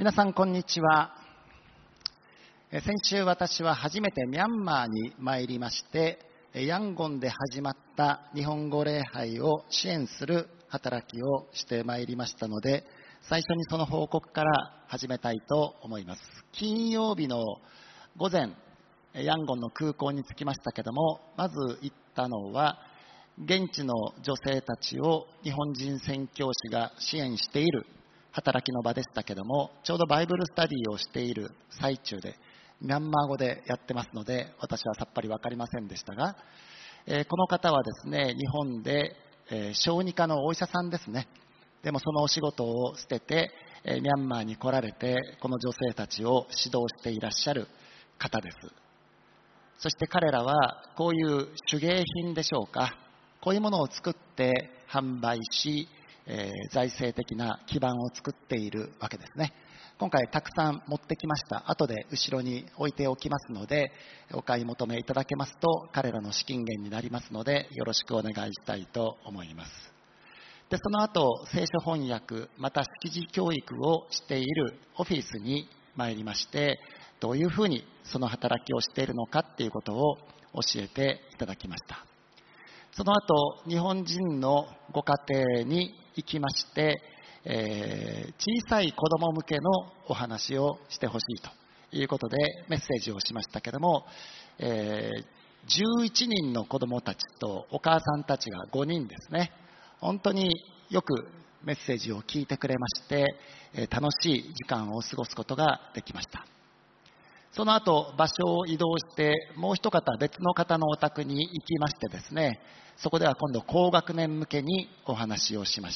皆さんこんにちは。先週私は初めてミャンマーに参りまして、ヤンゴンで始まった日本語礼拝を支援する働きをしてまいりましたので、最初にその報告から始めたいと思います。金曜日の午前、ヤンゴンの空港に着きましたけども、まず行ったのは現地の女性たちを日本人宣教師が支援している働きの場でしたけども、ちょうどバイブルスタディをしている最中で、ミャンマー語でやってますので私はさっぱり分かりませんでしたが、この方はですね、日本で、小児科のお医者さんですね。でもそのお仕事を捨てて、ミャンマーに来られて、この女性たちを指導していらっしゃる方です。そして彼らはこういう手芸品でしょうか、こういうものを作って販売し、財政的な基盤を作っているわけですね。今回たくさん持ってきました。後で後ろに置いておきますので、お買い求めいただけますと彼らの資金源になりますので、よろしくお願いしたいと思います。で、その後聖書翻訳また識字教育をしているオフィスに参りまして、どういうふうにその働きをしているのかっていうことを教えていただきました。その後日本人のご家庭に行きまして、小さい子ども向けのお話をしてほしいということでメッセージをしましたけども、11人の子どもたちとお母さんたちが5人ですね、本当によくメッセージを聞いてくれまして、楽しい時間を過ごすことができました。その後場所を移動してもう一方別の方のお宅に行きましてですね、そこでは今度高学年向けにお話をしました。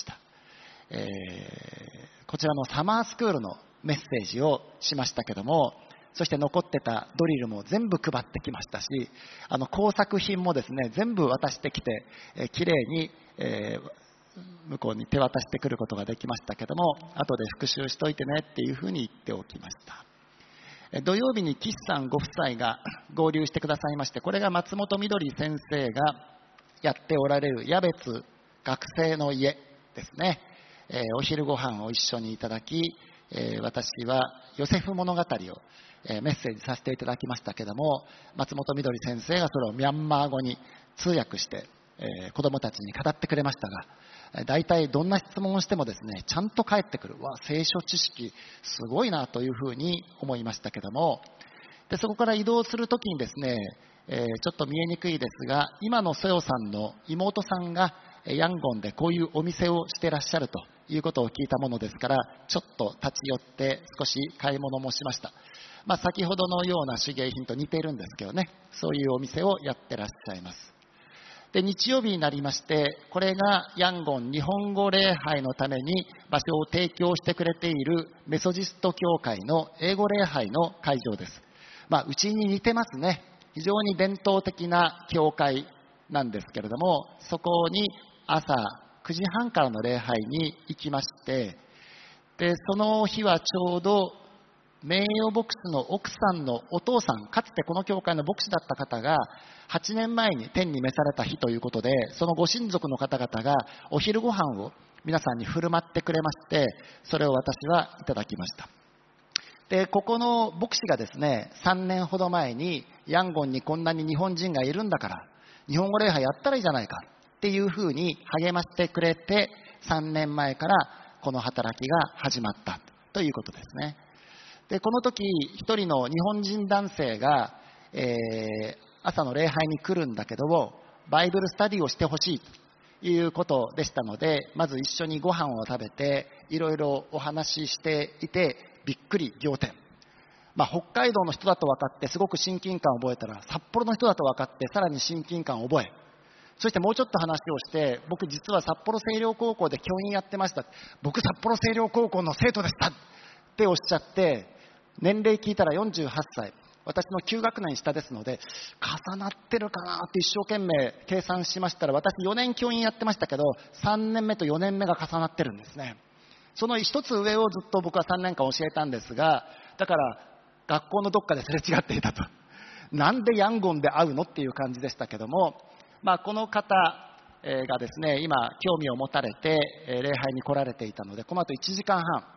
こちらのサマースクールのメッセージをしましたけども、そして残ってたドリルも全部配ってきましたし、工作品もですね全部渡してきて、きれいに、向こうに手渡してくることができましたけども、後で復習しといてねっていうふうに言っておきました。土曜日に岸さんご夫妻が合流してくださいまして、これが松本みどり先生がやっておられる矢別学生の家ですね。お昼ご飯を一緒にいただき、私はヨセフ物語を、メッセージさせていただきましたけども、松本みどり先生がそれをミャンマー語に通訳して、子どもたちに語ってくれましたが、大体どんな質問をしてもですねちゃんと返ってくる。聖書知識すごいなというふうに思いましたけども、でそこから移動するときにですね、ちょっと見えにくいですが、今のソヨさんの妹さんがヤンゴンでこういうお店をしてらっしゃるということを聞いたものですから、ちょっと立ち寄って少し買い物もしました。先ほどのような手芸品と似ているんですけどね、そういうお店をやってらっしゃいます。で、日曜日になりまして、これがヤンゴン日本語礼拝のために場所を提供してくれているメソジスト教会の英語礼拝の会場です。うちに似てますね。非常に伝統的な教会なんですけれども、そこに朝9時半からの礼拝に行きまして、でその日はちょうど名誉牧師の奥さんのお父さん、かつてこの教会の牧師だった方が8年前に天に召された日ということで、そのご親族の方々がお昼ご飯を皆さんに振る舞ってくれまして、それを私はいただきました。でここの牧師がですね、3年ほど前にヤンゴンにこんなに日本人がいるんだから日本語礼拝やったらいいじゃないかっていうふうに励ましてくれて、3年前からこの働きが始まったということですね。でこの時一人の日本人男性が、朝の礼拝に来るんだけどもバイブルスタディをしてほしいということでしたので、まず一緒にご飯を食べていろいろお話ししていて、びっくり仰天。北海道の人だと分かってすごく親近感を覚えたら、札幌の人だと分かってさらに親近感を覚え、そしてもうちょっと話をして、僕実は札幌清涼高校で教員やってました、僕札幌清涼高校の生徒でしたっておっしゃって、年齢聞いたら48歳、私の9学年下ですので、重なってるかなって一生懸命計算しましたら、私4年教員やってましたけど3年目と4年目が重なってるんですね。その一つ上をずっと僕は3年間教えたんですが、だから学校のどっかですれ違っていたと。なんでヤンゴンで会うのっていう感じでしたけども、この方がですね今興味を持たれて礼拝に来られていたので、この後1時間半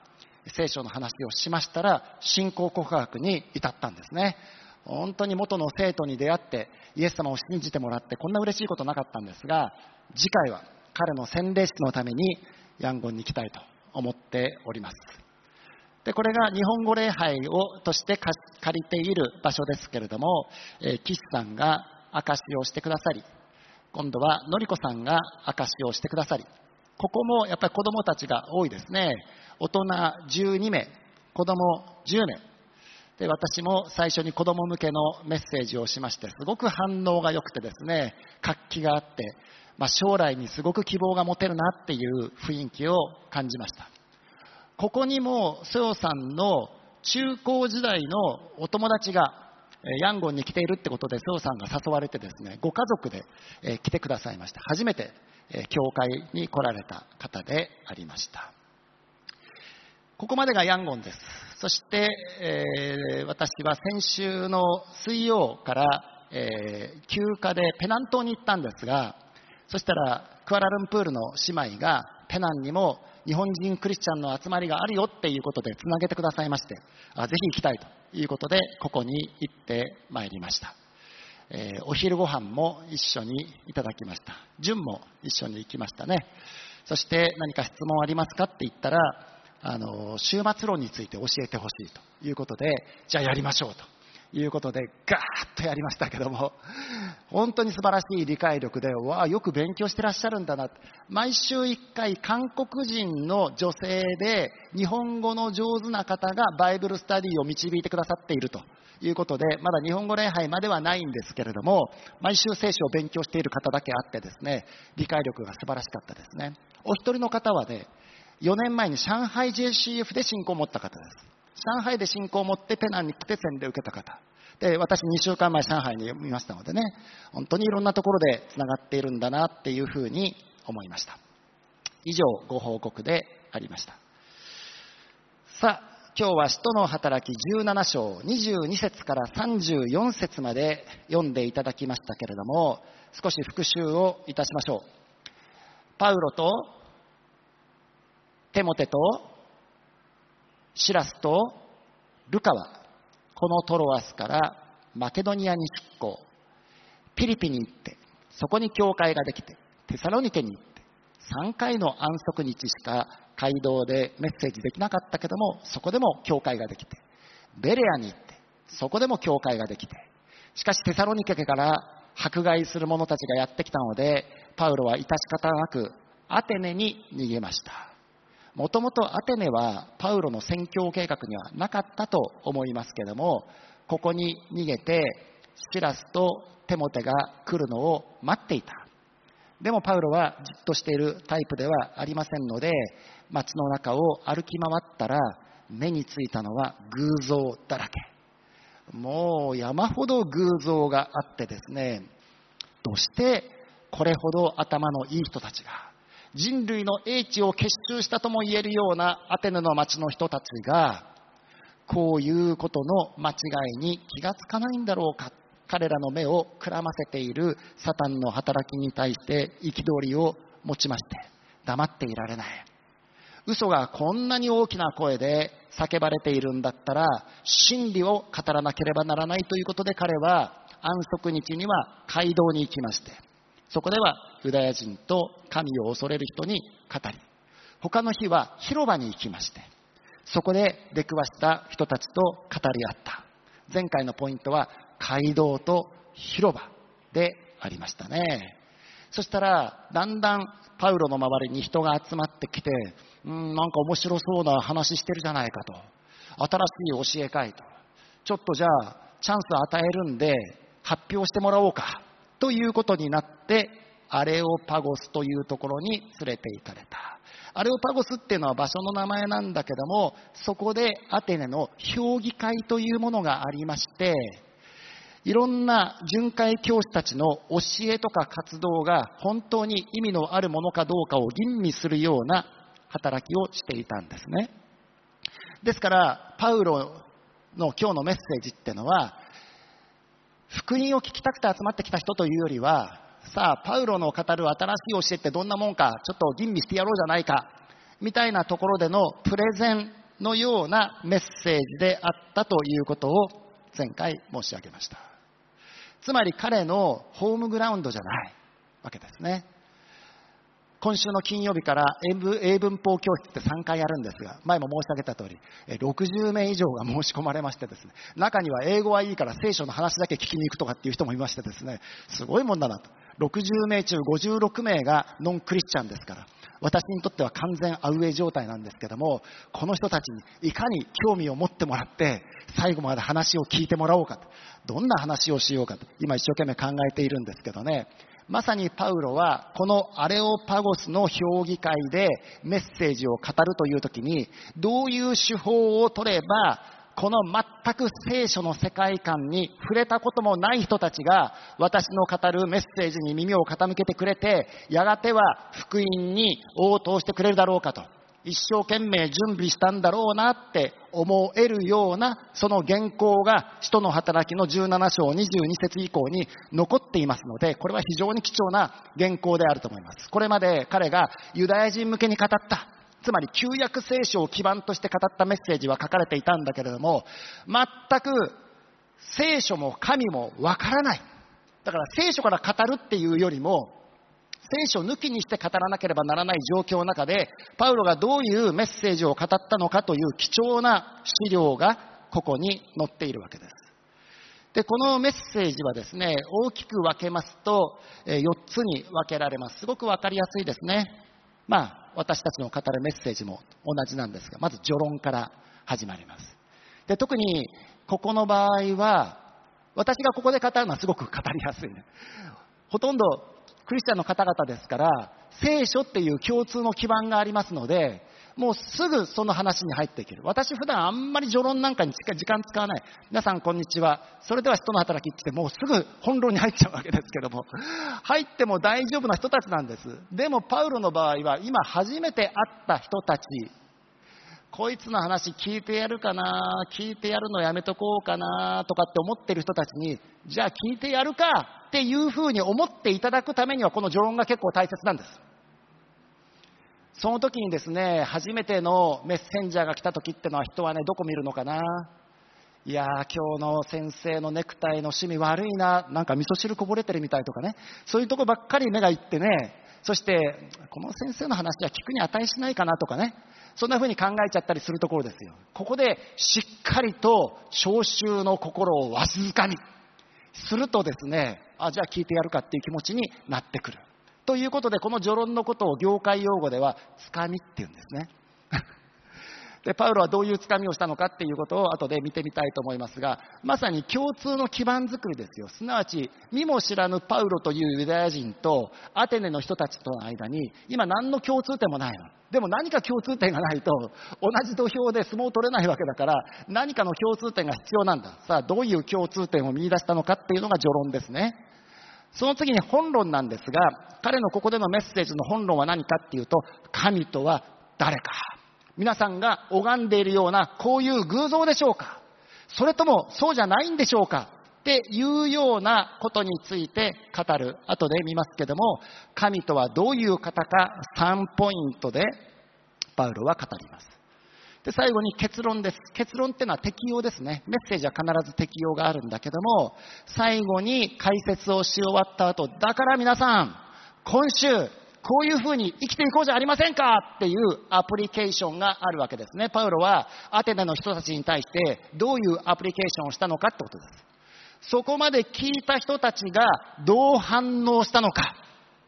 聖書の話をしましたら、信仰告白に至ったんですね。本当に元の生徒に出会ってイエス様を信じてもらって、こんな嬉しいことなかったんですが、次回は彼の洗礼式のためにヤンゴンに行きたいと思っております。で、これが日本語礼拝として借りている場所ですけれども、岸さんが証しをしてくださり、今度はのりこさんが証しをしてくださり、ここもやっぱり子供たちが多いですね。大人12名、子供10名。で、私も最初に子供向けのメッセージをしまして、すごく反応が良くてですね、活気があって、将来にすごく希望が持てるなっていう雰囲気を感じました。ここにも瀬尾さんの中高時代のお友達がヤンゴンに来ているってことで、瀬尾さんが誘われてですね、ご家族で来てくださいました。初めて教会に来られた方でありました。ここまでがヤンゴンです。そして、私は先週の水曜から、休暇でペナン島に行ったんですが、そしたらクアラルンプールの姉妹がペナンにも日本人クリスチャンの集まりがあるよっていうことでつなげてくださいまして、ぜひ行きたいということでここに行ってまいりました。お昼ご飯も一緒にいただきました。純も一緒に行きましたね。そして何か質問ありますかって言ったら、終末論について教えてほしいということで、じゃあやりましょうということでガーッとやりましたけども、本当に素晴らしい理解力で、よく勉強してらっしゃるんだな。毎週1回韓国人の女性で日本語の上手な方がバイブルスタディを導いてくださっているということで、まだ日本語礼拝まではないんですけれども、毎週聖書を勉強している方だけあってですね、理解力が素晴らしかったですね。お一人の方はね、4年前に上海 JCF で信仰を持った方です。上海で信仰を持ってペナンに来て洗礼を受けた方で、私2週間前上海にいましたのでね、本当にいろんなところでつながっているんだなっていうふうに思いました。以上ご報告でありました。さあ、今日は使徒の働き17章22節から34節まで読んでいただきましたけれども、少し復習をいたしましょう。パウロとテモテとシラスとルカはこのトロアスからマケドニアに出港、ピリピに行って、そこに教会ができて、テサロニケに行って、3回の安息日しか街道でメッセージできなかったけども、そこでも教会ができて、ベレアに行って、そこでも教会ができて、しかしテサロニケから迫害する者たちがやってきたので、パウロは致し方なくアテネに逃げました。もともとアテネはパウロの宣教計画にはなかったと思いますけれども、ここに逃げてシラスとテモテが来るのを待っていた。でもパウロはじっとしているタイプではありませんので、街の中を歩き回ったら目についたのは偶像だらけ。もう山ほど偶像があってですね、どうしてこれほど頭のいい人たちが、人類の英知を結集したとも言えるようなアテネの町の人たちが、こういうことの間違いに気がつかないんだろうか。彼らの目をくらませているサタンの働きに対して憤りを持ちまして、黙っていられない。嘘がこんなに大きな声で叫ばれているんだったら、真理を語らなければならないということで、彼は安息日には街道に行きまして、そこではユダヤ人と神を恐れる人に語り、他の日は広場に行きまして、そこで出くわした人たちと語り合った。前回のポイントは街道と広場でありましたね。そしたらだんだんパウロの周りに人が集まってきて、なんか面白そうな話してるじゃないかと、新しい教えかいと、ちょっとじゃあチャンス与えるんで発表してもらおうかということになって、アレオパゴスというところに連れて行かれた。アレオパゴスっていうのは場所の名前なんだけども、そこでアテネの評議会というものがありまして、いろんな巡回教師たちの教えとか活動が本当に意味のあるものかどうかを吟味するような働きをしていたんですね。ですからパウロの今日のメッセージってのは、福音を聞きたくて集まってきた人というよりは、さあパウロの語る新しい教えってどんなもんかちょっと吟味してやろうじゃないかみたいなところでのプレゼンのようなメッセージであったということを前回申し上げました。つまり彼のホームグラウンドじゃないわけですね。今週の金曜日から英文法教室って3回やるんですが、前も申し上げた通り、60名以上が申し込まれましてですね、中には英語はいいから聖書の話だけ聞きに行くとかっていう人もいましてですね、すごいもんだなと。60名中56名がノンクリスチャンですから、私にとっては完全アウェイ状態なんですけども、この人たちにいかに興味を持ってもらって最後まで話を聞いてもらおうかと、どんな話をしようかと今一生懸命考えているんですけどね。まさにパウロはこのアレオパゴスの評議会でメッセージを語るという時に、どういう手法を取ればこの全く聖書の世界観に触れたこともない人たちが私の語るメッセージに耳を傾けてくれて、やがては福音に応答してくれるだろうかと、一生懸命準備したんだろうなって思えるようなその原稿が使徒の働きの17章22節以降に残っていますので、これは非常に貴重な原稿であると思います。これまで彼がユダヤ人向けに語った、つまり旧約聖書を基盤として語ったメッセージは書かれていたんだけれども、全く聖書も神もわからない。だから聖書から語るっていうよりも聖書抜きにして語らなければならない状況の中で、パウロがどういうメッセージを語ったのかという貴重な資料がここに載っているわけです。で、このメッセージはですね、大きく分けますと4つに分けられます。すごく分かりやすいですね。私たちの語るメッセージも同じなんですが、まず序論から始まります。で、特にここの場合は私がここで語るのはすごく語りやすいね。ほとんどクリスチャンの方々ですから、聖書っていう共通の基盤がありますので、もうすぐその話に入っていける。私普段あんまり序論なんかに時間使わない。皆さんこんにちは。それでは使徒の働きってもうすぐ本論に入っちゃうわけですけども、入っても大丈夫な人たちなんです。でもパウロの場合は今初めて会った人たち、こいつの話聞いてやるかな、聞いてやるのやめとこうかなとかって思ってる人たちに、じゃあ聞いてやるかっていうふうに思っていただくためにはこの序論が結構大切なんです。その時にですね、初めてのメッセンジャーが来た時ってのは人はね、どこ見るのかな。いやー、今日の先生のネクタイの趣味悪いな、なんか味噌汁こぼれてるみたいとかね、そういうとこばっかり目がいってね、そしてこの先生の話は聞くに値しないかなとかね、そんな風に考えちゃったりするところですよ。ここでしっかりと聴衆の心をわしづかみするとですね、じゃあ聞いてやるかっていう気持ちになってくるということで、この序論のことを業界用語ではつかみっていうんですね。で、パウロはどういうつかみをしたのかっていうことを後で見てみたいと思いますが、まさに共通の基盤作りですよ。すなわち見も知らぬパウロというユダヤ人とアテネの人たちとの間に今何の共通点もないの。でも何か共通点がないと同じ土俵で相撲を取れないわけだから、何かの共通点が必要なんだ。さあ、どういう共通点を見出したのかっていうのが序論ですね。その次に本論なんですが、彼のここでのメッセージの本論は何かっていうと、神とは誰か。皆さんが拝んでいるようなこういう偶像でしょうか、それともそうじゃないんでしょうかっていうようなことについて語る。後で見ますけども、神とはどういう方か3ポイントでパウロは語ります。で、最後に結論です。結論っていうのは適用ですね。メッセージは必ず適用があるんだけども、最後に解説をし終わった後、だから皆さん今週こういうふうに生きていこうじゃありませんかっていうアプリケーションがあるわけですね。パウロはアテネの人たちに対してどういうアプリケーションをしたのかってことです。そこまで聞いた人たちがどう反応したのか、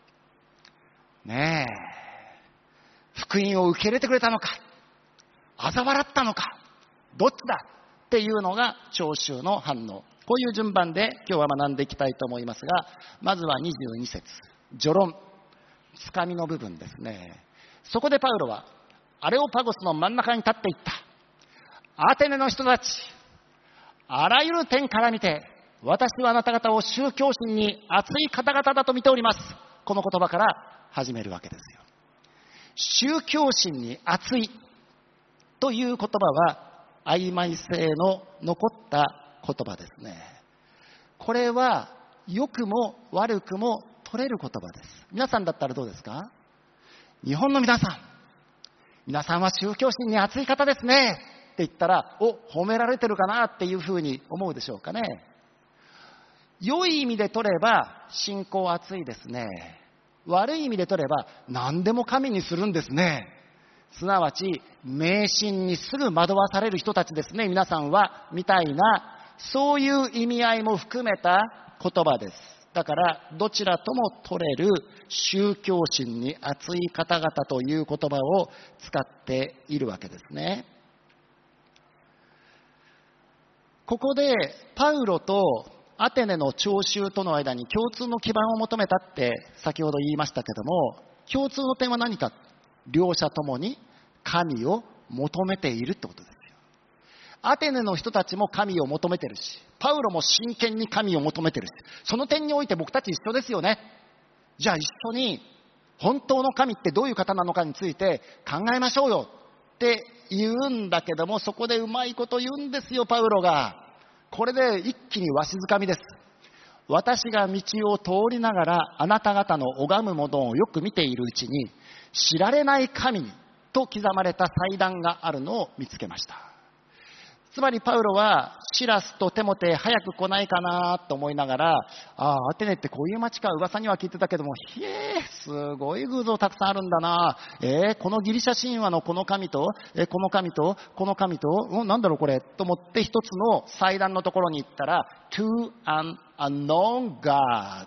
ねえ、福音を受け入れてくれたのか、嘲笑ったのか、どっちだっていうのが聴衆の反応。こういう順番で今日は学んでいきたいと思いますが、まずは22節序論、つかみの部分ですね。そこでパウロはアレオパゴスの真ん中に立っていった。アテネの人たち、あらゆる点から見て私はあなた方を宗教心に熱い方々だと見ております。この言葉から始めるわけですよ。宗教心に熱いという言葉は曖昧性の残った言葉ですね。これは良くも悪くも取れる言葉です。皆さんだったらどうですか？日本の皆さん、 皆さんは宗教心に熱い方ですねって言ったら、褒められてるかなっていうふうに思うでしょうかね。良い意味で取れば信仰熱いですね。悪い意味で取れば何でも神にするんですね。すなわち迷信にすぐ惑わされる人たちですね、皆さんは、みたいな、そういう意味合いも含めた言葉です。だからどちらとも取れる宗教心に熱い方々という言葉を使っているわけですね。ここでパウロとアテネの聴衆との間に共通の基盤を求めたって先ほど言いましたけども、共通の点は何か。両者ともに神を求めているってことですよ。アテネの人たちも神を求めてるし、パウロも真剣に神を求めてるし、その点において僕たち一緒ですよね。じゃあ一緒に本当の神ってどういう方なのかについて考えましょうよって言うんだけども、そこでうまいこと言うんですよ、パウロが。これで一気にわしづかみです。私が道を通りながらあなた方の拝むものをよく見ているうちに、知られない神にと刻まれた祭壇があるのを見つけました。つまりパウロはシラスとテモテ早く来ないかなと思いながら、アテネってこういう街か、噂には聞いてたけども、すごい偶像たくさんあるんだな、このギリシャ神話のこの神と、この神とこの神と、なんだろうこれと思って一つの祭壇のところに行ったら、 To an unknown God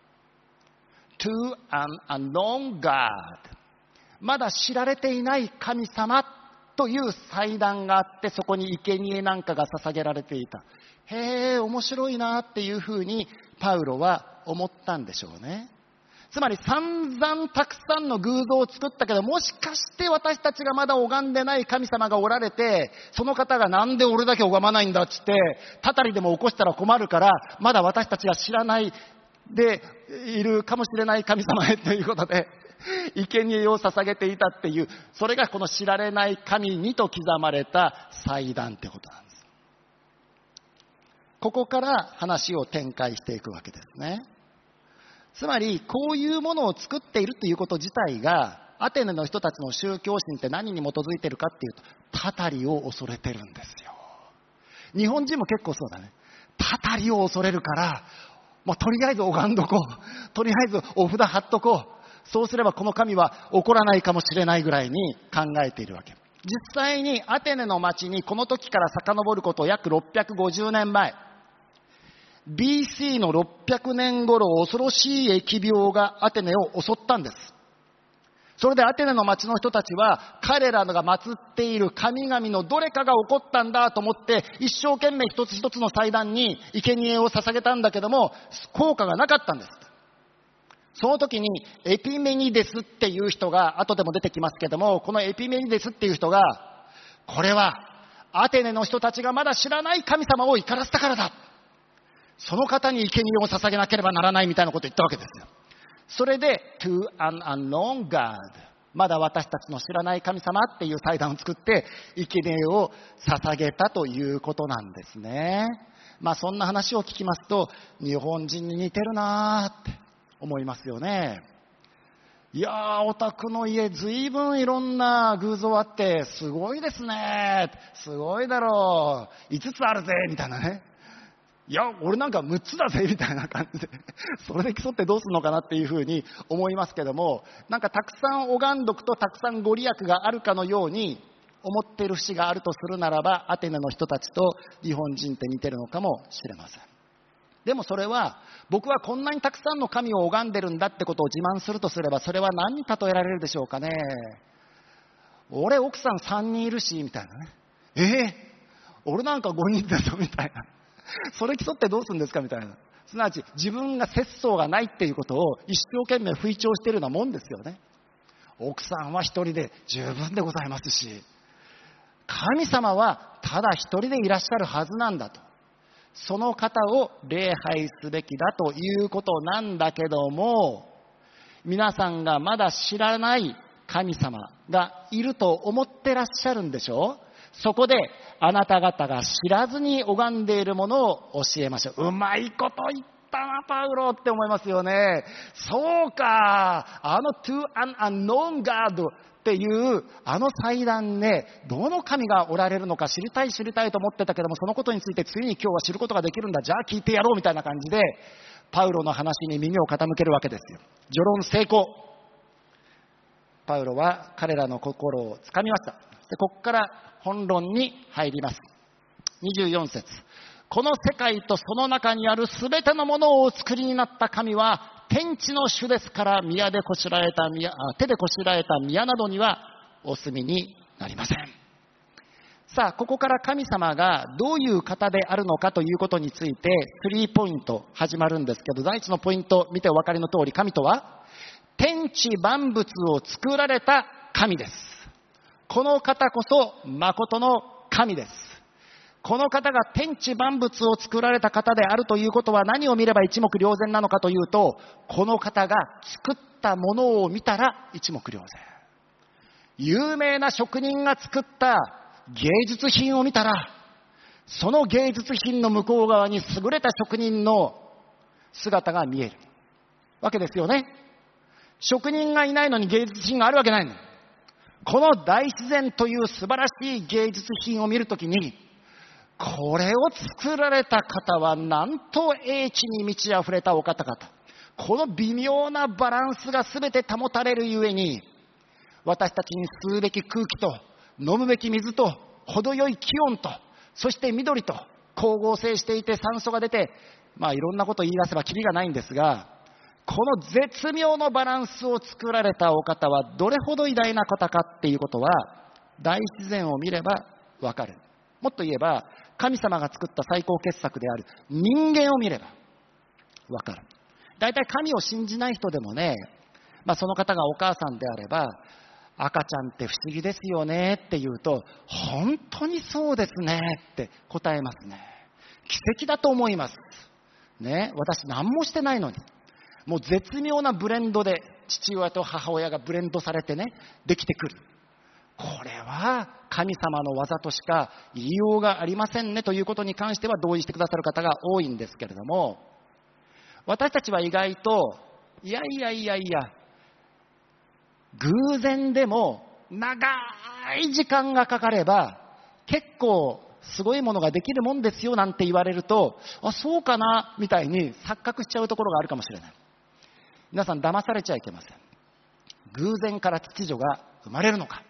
To an unknown God、 まだ知られていない神様という祭壇があって、そこに生贄なんかが捧げられていた。面白いなっていうふうにパウロは思ったんでしょうね。つまり散々たくさんの偶像を作ったけど、もしかして私たちがまだ拝んでない神様がおられて、その方がなんで俺だけ拝まないんだっつってたたりでも起こしたら困るから、まだ私たちが知らないでいるかもしれない神様へということで生贄を捧げていたっていう、それがこの知られない神にと刻まれた祭壇ってことなんです。ここから話を展開していくわけですね。つまりこういうものを作っているということ自体が、アテネの人たちの宗教心って何に基づいているかっていうと、たたりを恐れてるんですよ。日本人も結構そうだね。たたりを恐れるから、とりあえず拝んどこう、とりあえずお札貼っとこう、そうすればこの神は怒らないかもしれないぐらいに考えているわけ。実際にアテネの町にこの時から遡ること約650年前、BC の600年頃、恐ろしい疫病がアテネを襲ったんです。それでアテネの町の人たちは、彼らが祀っている神々のどれかが起こったんだと思って一生懸命一つ一つの祭壇に生贄を捧げたんだけども、効果がなかったんです。その時にエピメニデスっていう人が、後でも出てきますけども、このエピメニデスっていう人が、これはアテネの人たちがまだ知らない神様を怒らせたからだ、その方に生贄を捧げなければならないみたいなことを言ったわけですよ。それで To an unknown God、 まだ私たちの知らない神様っていう祭壇を作って生贄を捧げたということなんですね。そんな話を聞きますと、日本人に似てるなって思いますよね。いやお宅の家ずいぶんいろんな偶像あってすごいですね、すごいだろう、5つあるぜみたいなね、いや俺なんか6つだぜみたいな感じでそれで競ってどうするのかなっていうふうに思いますけども、たくさん拝んどくとたくさんご利益があるかのように思っている節があるとするならば、アテネの人たちと日本人って似てるのかもしれません。でもそれは、僕はこんなにたくさんの神を拝んでるんだってことを自慢するとすれば、それは何に例えられるでしょうかね。俺奥さん3人いるしみたいなね、俺なんか5人だぞみたいなそれ競ってどうするんですかみたいな、すなわち自分が節操がないっていうことを一生懸命吹聴しているようなもんですよね。奥さんは一人で十分でございますし、神様はただ一人でいらっしゃるはずなんだと、その方を礼拝すべきだということなんだけども、皆さんがまだ知らない神様がいると思ってらっしゃるんでしょう。そこであなた方が知らずに拝んでいるものを教えましょう。うまいこと言っったなパウロって思いますよね。そうか、to an unknown Godっていうあの祭壇ね、どの神がおられるのか知りたいと思ってたけども、そのことについてついに今日は知ることができるんだ、じゃあ聞いてやろうみたいな感じでパウロの話に耳を傾けるわけですよ。序論成功。パウロは彼らの心をつかみました。でここから本論に入ります。24節。この世界とその中にあるすべてのものをお作りになった神は天地の主ですから、手でこしらえた宮などにはお住みになりません。さあ、ここから神様がどういう方であるのかということについて3ポイント始まるんですけど、第一のポイント見てお分かりの通り、神とは天地万物を作られた神です。この方こそ誠の神です。この方が天地万物を作られた方であるということは、何を見れば一目瞭然なのかというと、この方が作ったものを見たら一目瞭然。有名な職人が作った芸術品を見たら、その芸術品の向こう側に優れた職人の姿が見えるわけですよね。職人がいないのに芸術品があるわけないの。この大自然という素晴らしい芸術品を見るときに、これを作られた方はなんと英知に満ち溢れたお方々。この微妙なバランスが全て保たれるゆえに、私たちに吸うべき空気と飲むべき水と程よい気温と、そして緑と光合成していて酸素が出て、いろんなことを言い出せばキリがないんですが、この絶妙のバランスを作られたお方はどれほど偉大な方かっていうことは、大自然を見ればわかる。もっと言えば、神様が作った最高傑作である人間を見ればわかる。だいたい神を信じない人でもね、その方がお母さんであれば、赤ちゃんって不思議ですよねって言うと、本当にそうですねって答えますね。奇跡だと思いますね。私何もしてないのに、もう絶妙なブレンドで父親と母親がブレンドされてね、できてくる。これは神様の技としか言いようがありませんねということに関しては同意してくださる方が多いんですけれども、私たちは意外といや偶然でも長い時間がかかれば結構すごいものができるもんですよなんて言われると、そうかなみたいに錯覚しちゃうところがあるかもしれない。皆さん騙されちゃいけません。偶然から秩序が生まれるのか。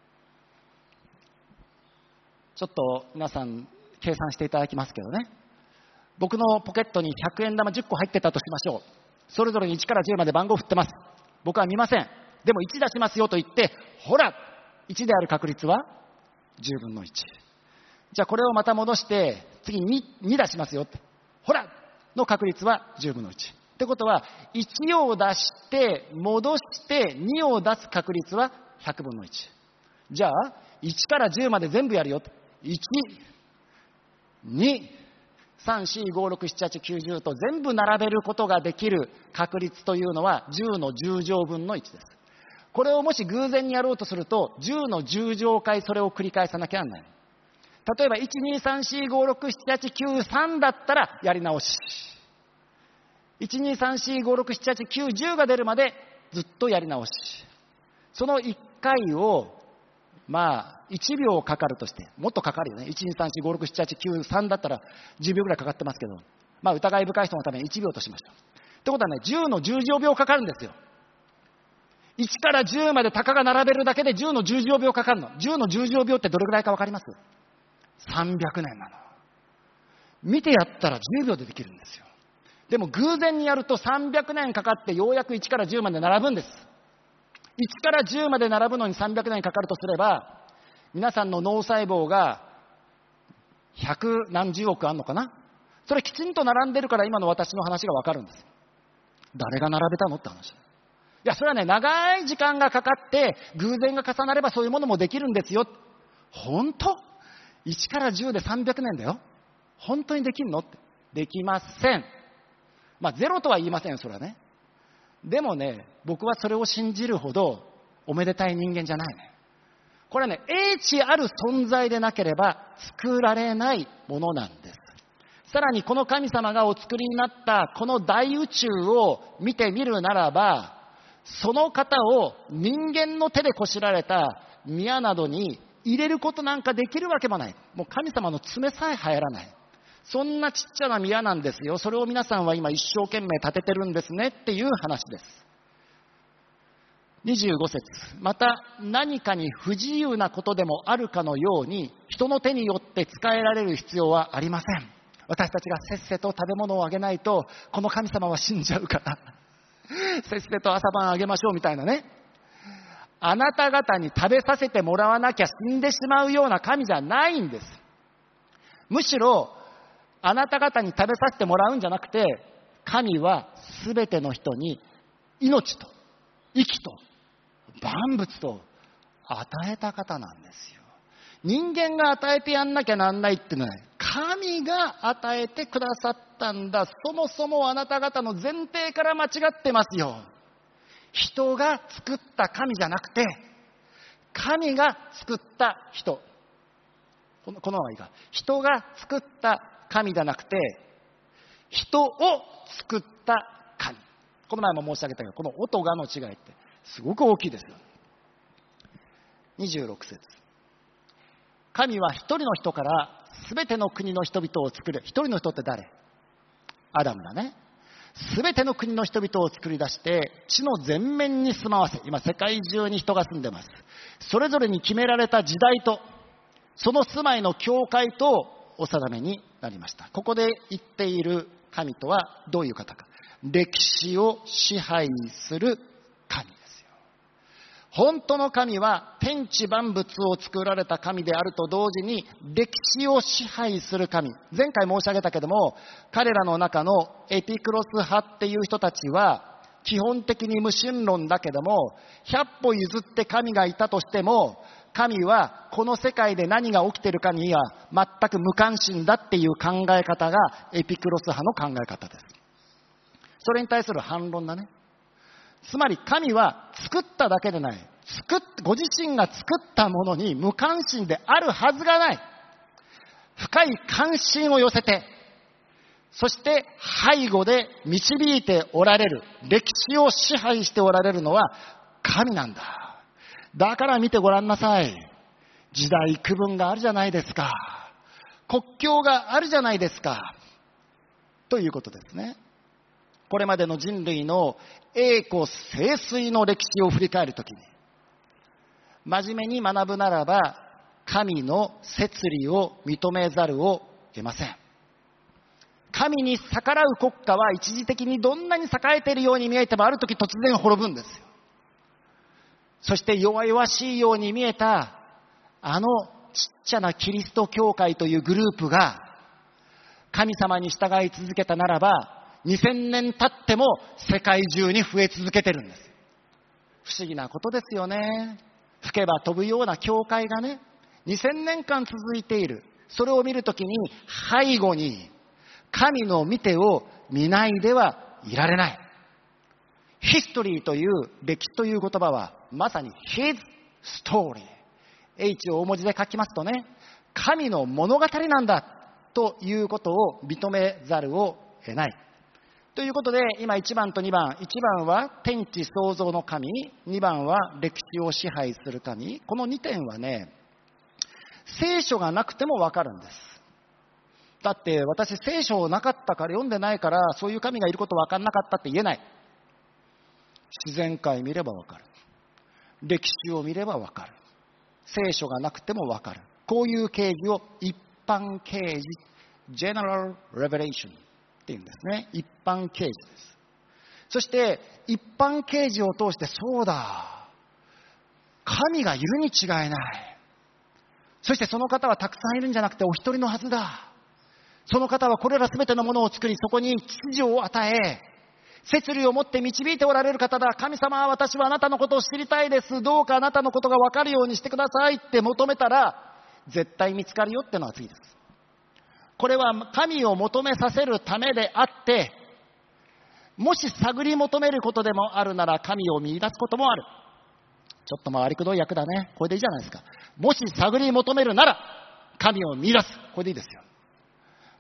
ちょっと皆さん計算していただきますけどね、僕のポケットに100円玉10個入ってたとしましょう。それぞれに1から10まで番号振ってます。僕は見ません。でも1出しますよと言って、ほら1である確率は10分の1。じゃあこれをまた戻して次 2出しますよって、ほらの確率は10分の1ってことは、1を出して戻して2を出す確率は100分の1。じゃあ1から10まで全部やるよ。1、2、3、4、5、6、7、8、9、10と全部並べることができる確率というのは10の10乗分の1です。これをもし偶然にやろうとすると10の10乗回それを繰り返さなきゃならない。例えば1、2、3、4、5、6、7、8、9、3だったらやり直し。1、2、3、4、5、6、7、8、9、10が出るまでずっとやり直し。その1回を1秒かかるとして、もっとかかるよね。1、2、3、4、5、6、7、8、9、3だったら10秒ぐらいかかってますけど、疑い深い人のために1秒としました。ってことはね、10の10乗秒かかるんですよ。1から10まで鷹が並べるだけで10の10乗秒かかるの。10の10乗秒ってどれぐらいかわかります？ 300 年なの。見てやったら10秒でできるんですよ。でも偶然にやると300年かかってようやく1から10まで並ぶんです。1から10まで並ぶのに300年かかるとすれば、皆さんの脳細胞が100何十億あんのかな。それきちんと並んでるから今の私の話がわかるんです。誰が並べたのって話。いや、それはね、長い時間がかかって偶然が重なればそういうものもできるんですよ。本当 ?1 から10で300年だよ。本当にできるのって。できません。ゼロとは言いませんよ、それはね。でもね、僕はそれを信じるほどおめでたい人間じゃないね。これはね、英知ある存在でなければ作られないものなんです。 さらにこの神様がお作りになったこの大宇宙を見てみるならば、その方を人間の手でこしられた宮などに入れることなんかできるわけもない。もう神様の爪さえ入らない。そんなちっちゃな宮なんですよ。それを皆さんは今一生懸命建ててるんですねっていう話です。25節。また何かに不自由なことでもあるかのように、人の手によって使えられる必要はありません。私たちがせっせと食べ物をあげないと、この神様は死んじゃうから、せっせと朝晩あげましょうみたいなね。あなた方に食べさせてもらわなきゃ死んでしまうような神じゃないんです。むしろ、あなた方に食べさせてもらうんじゃなくて、神はすべての人に命と息と万物と与えた方なんですよ。人間が与えてやんなきゃなんないってのは、神が与えてくださったんだ。そもそもあなた方の前提から間違ってますよ。人が作った神じゃなくて、神が作った人。このままいいか。人が作った神じゃなくて、人を作った神。この前も申し上げたけど、この音がの違いってすごく大きいですよ。26節。神は一人の人から全ての国の人々を作る。一人の人って誰？アダムだね。全ての国の人々を作り出して地の全面に住まわせ、今世界中に人が住んでます。それぞれに決められた時代とその住まいの境界とお定めになりました。ここで言っている神とはどういう方か。歴史を支配する神ですよ。本当の神は天地万物を作られた神であると同時に歴史を支配する神。前回申し上げたけども、彼らの中のエピクロス派っていう人たちは基本的に無神論だけども、100歩譲って神がいたとしても、神はこの世界で何が起きているかには全く無関心だっていう考え方がエピクロス派の考え方です。それに対する反論だね。つまり神は作っただけでない。ご自身が作ったものに無関心であるはずがない。深い関心を寄せて、そして背後で導いておられる、歴史を支配しておられるのは神なんだ。だから見てごらんなさい。時代区分があるじゃないですか。国境があるじゃないですか。ということですね。これまでの人類の栄枯盛衰の歴史を振り返るときに、真面目に学ぶならば、神の摂理を認めざるを得ません。神に逆らう国家は一時的にどんなに栄えているように見えてもあるとき突然滅ぶんですよ。そして弱々しいように見えたあのちっちゃなキリスト教会というグループが神様に従い続けたならば、2000年経っても世界中に増え続けてるんです。不思議なことですよね。吹けば飛ぶような教会がね、2000年間続いている。それを見るときに背後に神の見てを見ないではいられない。ヒストリーという歴史という言葉はまさに His story。H を大文字で書きますとね、神の物語なんだということを認めざるを得ない。ということで、今1番と2番、1番は天地創造の神、2番は歴史を支配する神。この2点はね、聖書がなくてもわかるんです。だって私聖書なかったから読んでないから、そういう神がいることわかんなかったって言えない。自然界見ればわかる。歴史を見ればわかる。聖書がなくてもわかる。こういう啓示を一般啓示、General Revelation っていうんですね。一般啓示です。そして一般啓示を通して、そうだ、神がいるに違いない。そしてその方はたくさんいるんじゃなくてお一人のはずだ。その方はこれらすべてのものを作り、そこに秩序を与え、摂理を持って導いておられる方だ。神様は私はあなたのことを知りたいです。どうかあなたのことが分かるようにしてくださいって求めたら、絶対見つかるよってのは次です。これは神を求めさせるためであって、もし探り求めることでもあるなら神を見出すこともある。ちょっと回りくどい役だね。これでいいじゃないですか。もし探り求めるなら神を見出す。これでいいですよ。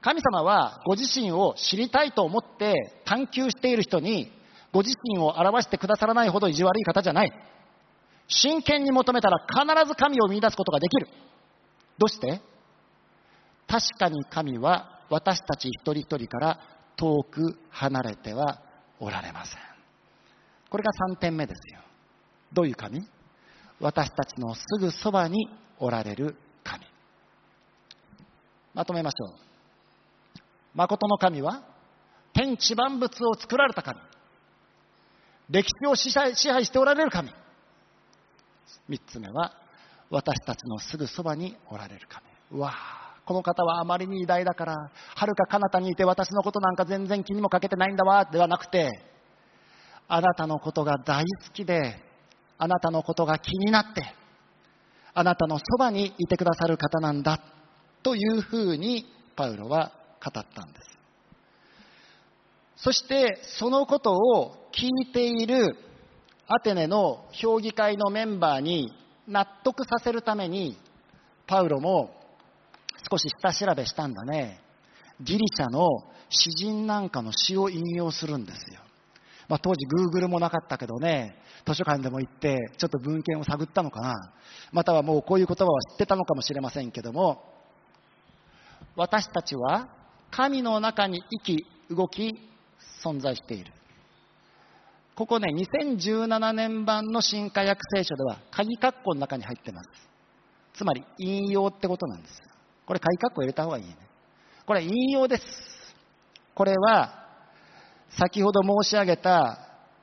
神様はご自身を知りたいと思って探求している人にご自身を表してくださらないほど意地悪い方じゃない。真剣に求めたら必ず神を見出すことができる。どうして？確かに神は私たち一人一人から遠く離れてはおられません。これが3点目ですよ。どういう神？私たちのすぐそばにおられる神。まとめましょう。誠の神は天地万物を作られた神。歴史を支配しておられる神。3つ目は私たちのすぐそばにおられる神。うわあ、この方はあまりに偉大だから遥か彼方にいて私のことなんか全然気にもかけてないんだわではなくて、あなたのことが大好きであなたのことが気になってあなたのそばにいてくださる方なんだというふうにパウロは語ったんです。そしてそのことを聞いているアテネの評議会のメンバーに納得させるためにパウロも少し下調べしたんだね。ギリシャの詩人なんかの詩を引用するんですよ。当時 Google もなかったけどね、図書館でも行ってちょっと文献を探ったのかな、またはもうこういう言葉は知ってたのかもしれませんけども、私たちは神の中に生き動き存在している。ここね、2017年版の新化訳聖書では鍵括弧の中に入ってます。つまり引用ってことなんです。これ鍵括弧入れた方がいいね。これ引用です。これは先ほど申し上げた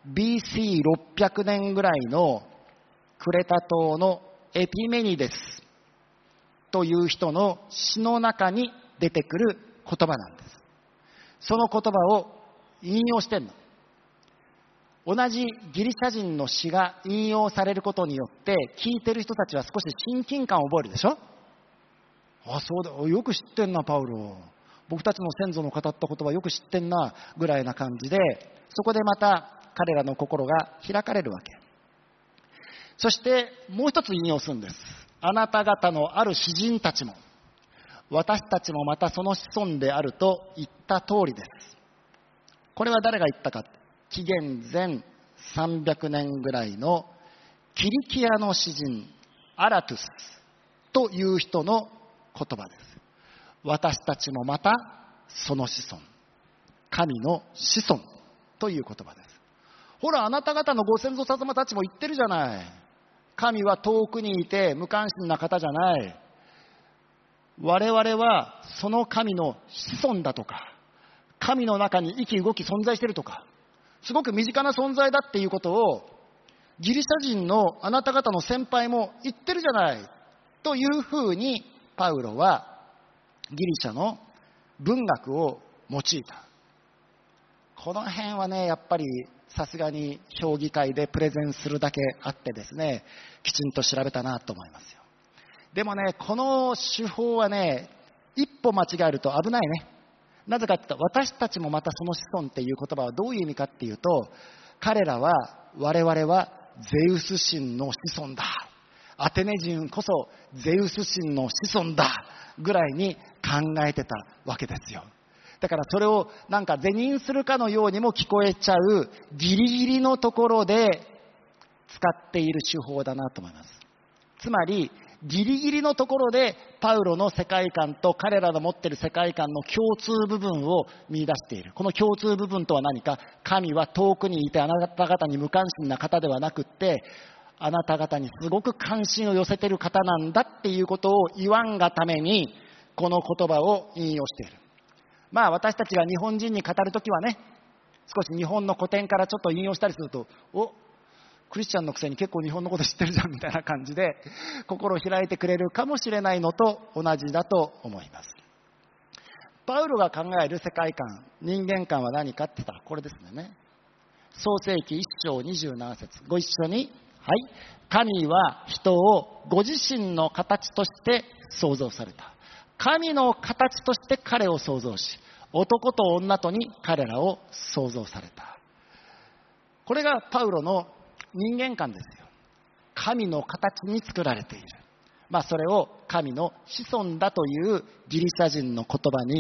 BC600 年ぐらいのクレタ島のエピメニデスという人の詩の中に出てくる言葉なんです。その言葉を引用してんの。同じギリシャ人の詩が引用されることによって聞いてる人たちは少し親近感を覚えるでしょ。あ、そうだ、よく知ってんなパウロ、僕たちの先祖の語った言葉よく知ってんなぐらいな感じで、そこでまた彼らの心が開かれるわけ。そしてもう一つ引用するんです。あなた方のある詩人たちも私たちもまたその子孫であると言った通りです。これは誰が言ったか。紀元前300年ぐらいのキリキアの詩人アラトゥスという人の言葉です。私たちもまたその子孫、神の子孫という言葉です。ほら、あなた方のご先祖様たちも言ってるじゃない。神は遠くにいて無関心な方じゃない。我々はその神の子孫だとか、神の中に生き動き存在しているとか、すごく身近な存在だっていうことをギリシャ人のあなた方の先輩も言ってるじゃないというふうにパウロはギリシャの文学を用いた。この辺はね、やっぱりさすがに評議会でプレゼンするだけあってですね、きちんと調べたなと思いますよ。でもね、この手法はね、一歩間違えると危ないね。なぜかというと、私たちもまたその子孫っていう言葉はどういう意味かっていうと、彼らは我々はゼウス神の子孫だ、アテネ人こそゼウス神の子孫だぐらいに考えてたわけですよ。だからそれをなんか是認するかのようにも聞こえちゃうギリギリのところで使っている手法だなと思います。つまりギリギリのところでパウロの世界観と彼らの持っている世界観の共通部分を見出している。この共通部分とは何か。神は遠くにいてあなた方に無関心な方ではなくって、あなた方にすごく関心を寄せている方なんだっていうことを言わんがためにこの言葉を引用している。まあ私たちが日本人に語るときはね、少し日本の古典からちょっと引用したりすると、お、クリスチャンのくせに結構日本のこと知ってるじゃんみたいな感じで心を開いてくれるかもしれないのと同じだと思います。パウロが考える世界観、人間観は何かって言ったらこれですね。創世記1章27節、ご一緒に。はい。神は人をご自身の形として創造された。神の形として彼を創造し、男と女とに彼らを創造された。これがパウロの人間観ですよ。神の形に作られている。それを神の子孫だというギリシャ人の言葉に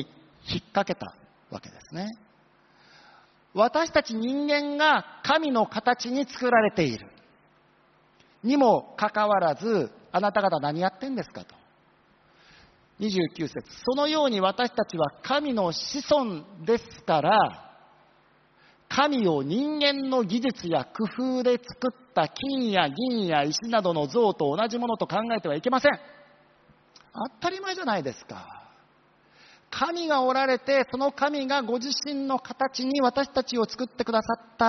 引っ掛けたわけですね。私たち人間が神の形に作られているにもかかわらず、あなた方何やってんですかと。29節、そのように私たちは神の子孫ですから、神を人間の技術や工夫で作った金や銀や石などの像と同じものと考えてはいけません。当たり前じゃないですか。神がおられて、その神がご自身の形に私たちを作ってくださった。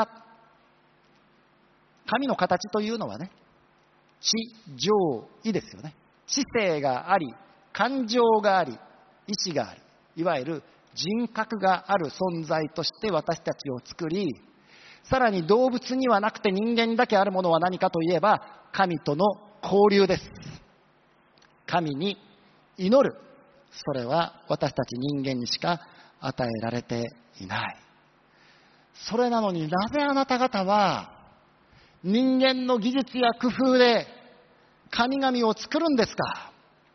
神の形というのはね、知情意ですよね。知性があり、感情があり、意志があり、いわゆる人格がある存在として私たちを作り、さらに動物にはなくて人間にだけあるものは何かといえば、神との交流です。神に祈る。それは私たち人間にしか与えられていない。それなのになぜあなた方は人間の技術や工夫で神々を作るんですか。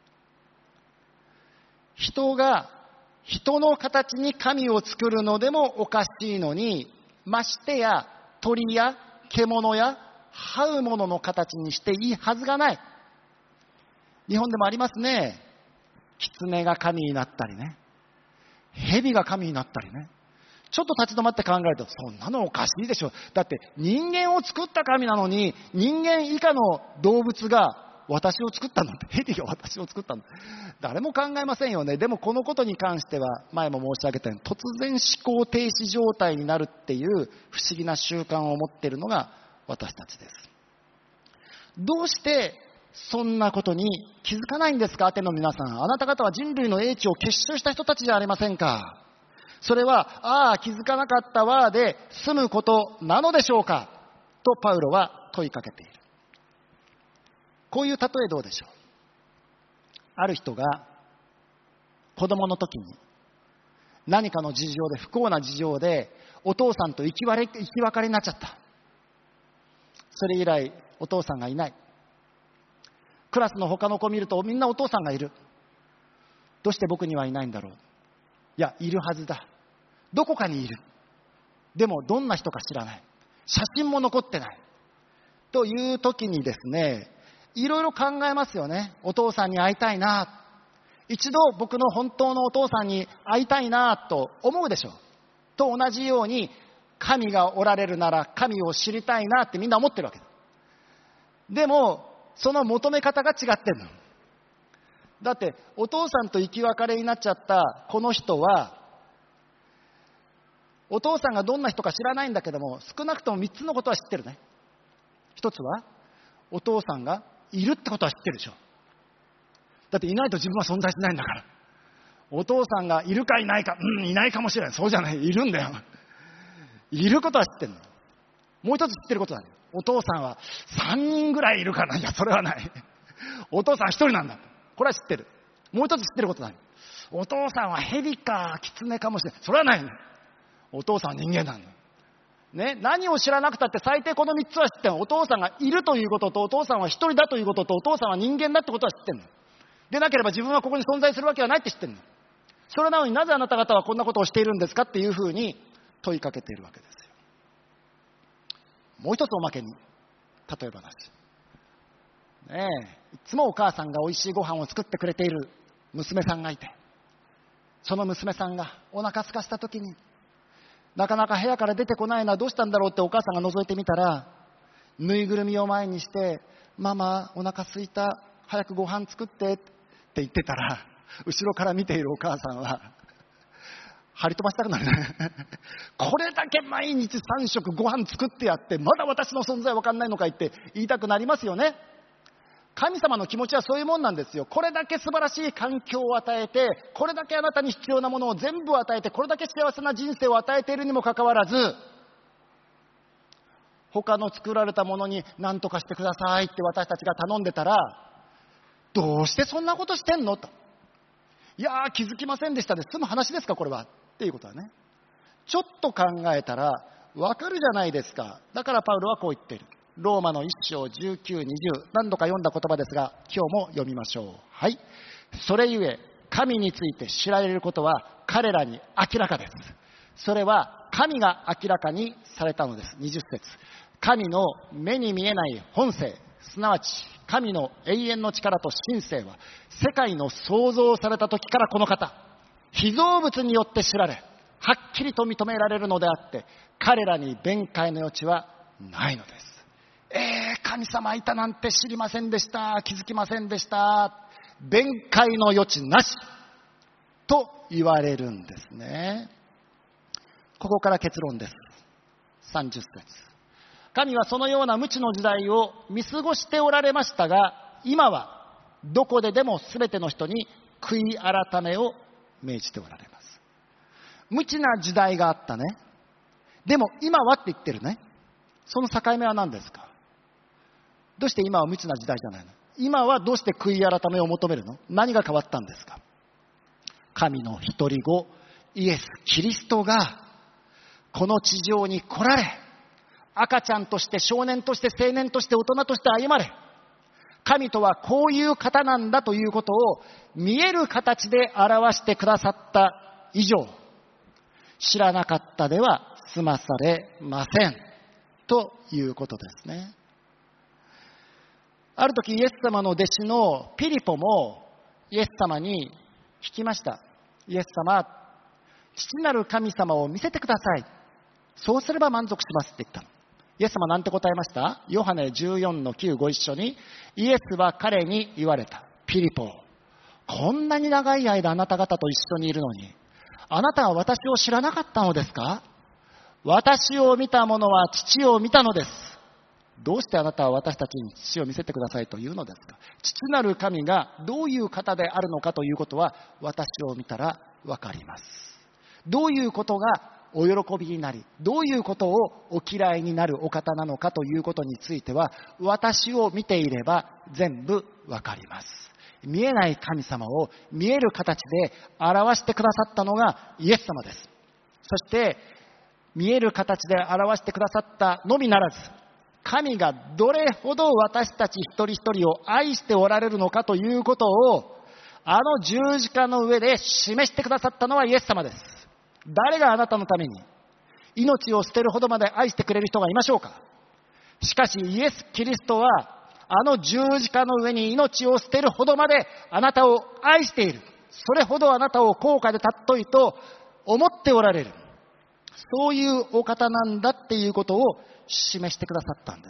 人が人の形に神を作るのでもおかしいのに、ましてや鳥や獣や這うものの形にしていいはずがない。日本でもありますね。狐が神になったりね、蛇が神になったりね。ちょっと立ち止まって考えると、そんなのおかしいでしょ。だって人間を作った神なのに、人間以下の動物が私を作ったのって、蛇が私を作ったの、誰も考えませんよね。でもこのことに関しては、前も申し上げたように、突然思考停止状態になるっていう不思議な習慣を持っているのが私たちです。どうしてそんなことに気づかないんですか、アテネの皆さん。あなた方は人類の英知を結集した人たちじゃありませんか。それは、気づかなかったわで済むことなのでしょうかとパウロは問いかけている。こういう例えどうでしょう。ある人が子供の時に何かの事情で、不幸な事情でお父さんと生き別れになっちゃった。それ以来お父さんがいない。クラスの他の子を見るとみんなお父さんがいる。どうして僕にはいないんだろう。いや、いるはずだ。どこかにいる。でもどんな人か知らない。写真も残ってない。という時にですね、いろいろ考えますよね。お父さんに会いたいな。一度僕の本当のお父さんに会いたいなと思うでしょう。と同じように、神がおられるなら神を知りたいなってみんな思ってるわけです。でもその求め方が違ってるの。だってお父さんと生き別れになっちゃったこの人は、お父さんがどんな人か知らないんだけども、少なくとも3つのことは知ってるね。一つはお父さんがいるってことは知ってるでしょ。だっていないと自分は存在しないんだから。お父さんがいるかいないか、いないかもしれない。そうじゃない、いるんだよ。いることは知ってるの。もう一つ知ってることだね。お父さんは3人ぐらいいるかな。いや、それはない。お父さん1人なんだ。これは知ってる。もう一つ知ってることだね。お父さんは蛇か狐かもしれない。それはないね。お父さんは人間なんだ。ね、何を知らなくたって最低この3つは知ってる。お父さんがいるということと、お父さんは1人だということと、お父さんは人間だってことは知ってるの。でなければ自分はここに存在するわけはないって知ってるの。それなのになぜあなた方はこんなことをしているんですかっていうふうに問いかけているわけですよ。もう一つおまけに例え話、いつもお母さんがおいしいご飯を作ってくれている娘さんがいて、その娘さんがお腹空かした時になかなか部屋から出てこないな、どうしたんだろうってお母さんが覗いてみたら、ぬいぐるみを前にして、ママお腹空いた、早くご飯作ってって言ってたら、後ろから見ているお母さんは張り飛ばしたくなるね。これだけ毎日3食ご飯作ってやってまだ私の存在わかんないのかって言いたくなりますよね。神様の気持ちはそういうもんなんですよ。これだけ素晴らしい環境を与えて、これだけあなたに必要なものを全部与えて、これだけ幸せな人生を与えているにもかかわらず、他の作られたものに何とかしてくださいって私たちが頼んでたら、どうしてそんなことしてんのと。いやー気づきませんでしたで済む話ですかこれはっていうことはね、ちょっと考えたらわかるじゃないですか。だからパウロはこう言っている。ローマの1章19、20、何度か読んだ言葉ですが今日も読みましょう。はい。それゆえ神について知られることは彼らに明らかです。それは神が明らかにされたのです。20節、神の目に見えない本性、すなわち神の永遠の力と神性は世界の創造された時からこの方、被造物によって知られ、はっきりと認められるのであって、彼らに弁解の余地はないのです。神様いたなんて知りませんでした、気づきませんでした、弁解の余地なしと言われるんですね。ここから結論です。30節、神はそのような無知の時代を見過ごしておられましたが、今はどこででも全ての人に悔い改めを命じておられます。無知な時代があったね。でも今はって言ってるね。その境目は何ですか？どうして今は無知な時代じゃないの？今はどうして悔い改めを求めるの？何が変わったんですか？神の一人子イエス・キリストがこの地上に来られ、赤ちゃんとして少年として青年として大人として歩まれ、神とはこういう方なんだということを見える形で表してくださった以上、知らなかったでは済まされませんということですね。ある時イエス様の弟子のピリポもイエス様に聞きました。イエス様、父なる神様を見せてください。そうすれば満足しますって言ったの。イエス様なんて答えました？ヨハネ 14-9 ご一緒に。イエスは彼に言われた。ピリポ、こんなに長い間あなた方と一緒にいるのに、あなたは私を知らなかったのですか？私を見た者は父を見たのです。どうしてあなたは私たちに父を見せてくださいというのですか？父なる神がどういう方であるのかということは私を見たらわかります。どういうことがお喜びになり、どういうことをお嫌いになるお方なのかということについては私を見ていれば全部わかります。見えない神様を見える形で表してくださったのがイエス様です。そして見える形で表してくださったのみならず、神がどれほど私たち一人一人を愛しておられるのかということをあの十字架の上で示してくださったのはイエス様です。誰があなたのために命を捨てるほどまで愛してくれる人がいましょうか？しかしイエス・キリストはあの十字架の上に命を捨てるほどまであなたを愛している。それほどあなたを高価で尊いと思っておられる。そういうお方なんだっていうことを示してくださったんです。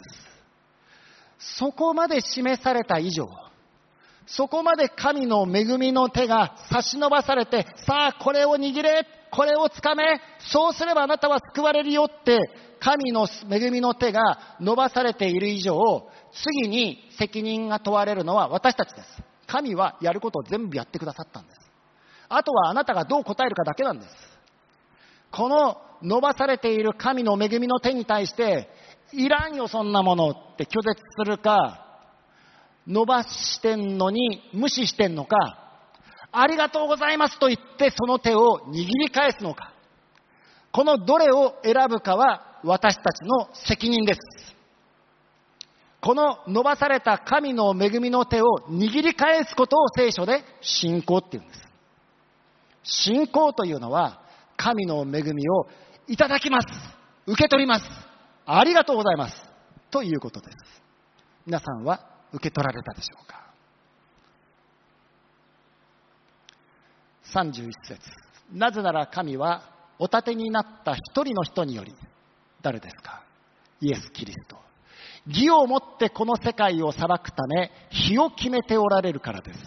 そこまで示された以上、そこまで神の恵みの手が差し伸ばされて、さあこれを握れ、これをつかめ、そうすればあなたは救われるよって神の恵みの手が伸ばされている以上、次に責任が問われるのは私たちです。神はやることを全部やってくださったんです。あとはあなたがどう答えるかだけなんです。この伸ばされている神の恵みの手に対して、いらんよそんなものって拒絶するか、伸ばしてんのに無視してんのか、ありがとうございますと言ってその手を握り返すのか、このどれを選ぶかは私たちの責任です。この伸ばされた神の恵みの手を握り返すことを聖書で信仰って言うんです。信仰というのは神の恵みをいただきます、受け取ります、ありがとうございますということです。皆さんは受け取られたでしょうか。31節、なぜなら神はお立てになった一人の人により、誰ですか？イエス・キリスト。義をもってこの世界を裁くため日を決めておられるからです。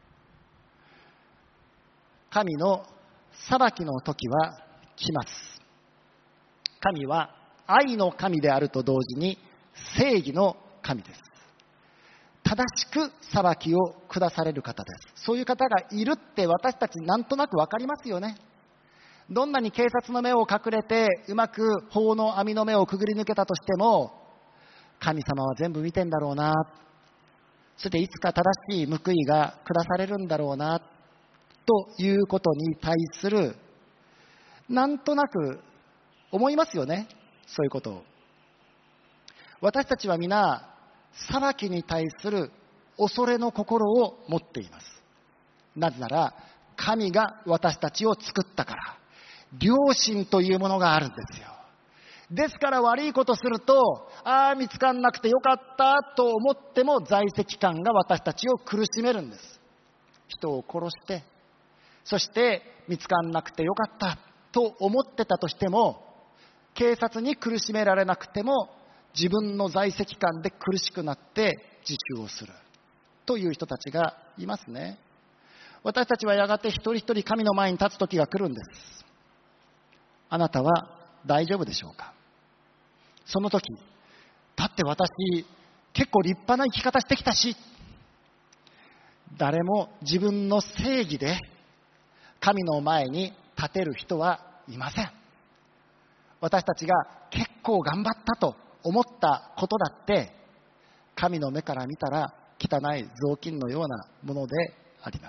神の裁きの時は来ます。神は愛の神であると同時に正義の神です。正しく裁きを下される方です。そういう方がいるって私たちなんとなくわかりますよね。どんなに警察の目を隠れてうまく法の網の目をくぐり抜けたとしても、神様は全部見てんだろうな、そしていつか正しい報いが下されるんだろうなということに対する、なんとなく思いますよね。そういうことを私たちは皆裁きに対する恐れの心を持っています。なぜなら神が私たちを作ったから、良心というものがあるんですよ。ですから悪いことすると、見つかんなくてよかったと思っても在籍感が私たちを苦しめるんです。人を殺して、そして見つかんなくてよかったと思ってたとしても、警察に苦しめられなくても自分の在籍感で苦しくなって自首をするという人たちがいますね。私たちはやがて一人一人神の前に立つ時が来るんです。あなたは大丈夫でしょうか。その時、だって私結構立派な生き方してきたし、誰も自分の正義で神の前に立てる人はいません。私たちが結構頑張ったと思ったことだって神の目から見たら汚い雑巾のようなものであります。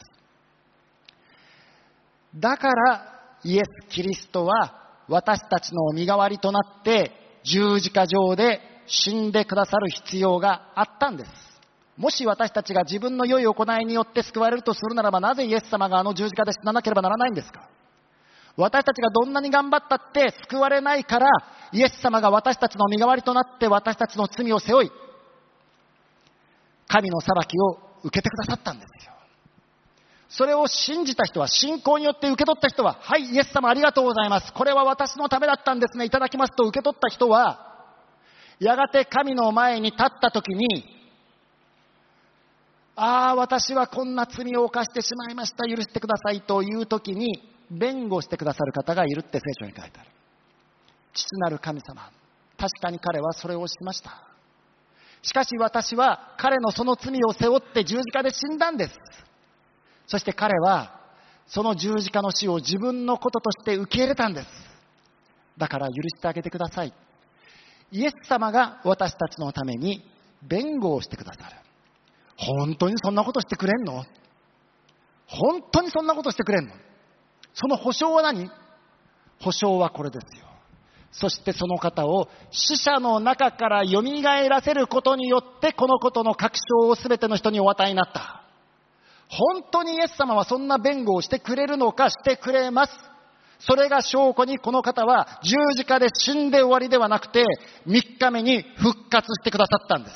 だからイエス・キリストは私たちの身代わりとなって十字架上で死んでくださる必要があったんです。もし私たちが自分の良い行いによって救われるとするならば、なぜイエス様があの十字架で死ななければならないんですか。私たちがどんなに頑張ったって救われないから、イエス様が私たちの身代わりとなって私たちの罪を背負い、神の裁きを受けてくださったんですよ。それを信じた人は、信仰によって受け取った人は、はい、イエス様ありがとうございます。これは私のためだったんですね。いただきますと受け取った人は、やがて神の前に立った時に、私はこんな罪を犯してしまいました。許してくださいという時に、弁護してくださる方がいるって聖書に書いてある。父なる神様、確かに彼はそれをしました。しかし私は彼のその罪を背負って十字架で死んだんです。そして彼はその十字架の死を自分のこととして受け入れたんです。だから許してあげてください。イエス様が私たちのために弁護をしてくださる。本当にそんなことしてくれんの？本当にそんなことしてくれんの？その保証は何？保証はこれですよ。そしてその方を死者の中からよみがえらせることによってこのことの確証をすべての人にお与えになった。本当にイエス様はそんな弁護をしてくれるのか、してくれます。それが証拠にこの方は十字架で死んで終わりではなくて3日目に復活してくださったんです。